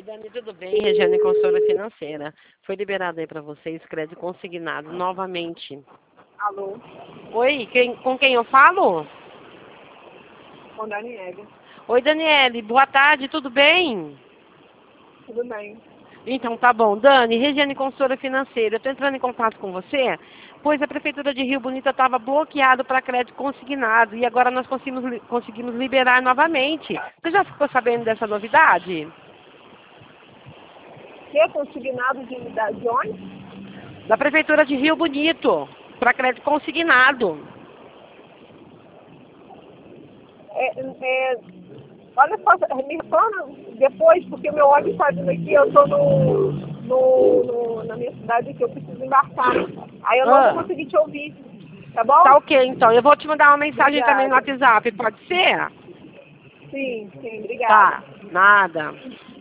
Dani, tudo bem? Regiane Consultora Financeira. Foi liberado aí para vocês crédito consignado novamente. Alô, Oi, com quem eu falo? com Daniele. Oi, Daniele, boa tarde, tudo bem? Tudo bem? Então tá bom. Dani, Regiane Consultora Financeira, eu estou entrando em contato com você, pois a Prefeitura de Rio Bonito estava bloqueado para crédito consignado e agora nós conseguimos liberar novamente. Você já ficou sabendo dessa novidade? Que é consignado de onde? Da Prefeitura de Rio Bonito, para crédito consignado. Olha só, me retorna depois, porque meu óleo está vindo aqui, eu estou na minha cidade que eu preciso embarcar. Aí eu não vou conseguir te ouvir, tá bom? Tá ok, então. Eu vou te mandar uma mensagem Obrigada. também no WhatsApp, pode ser? Sim, Tá, obrigada. nada.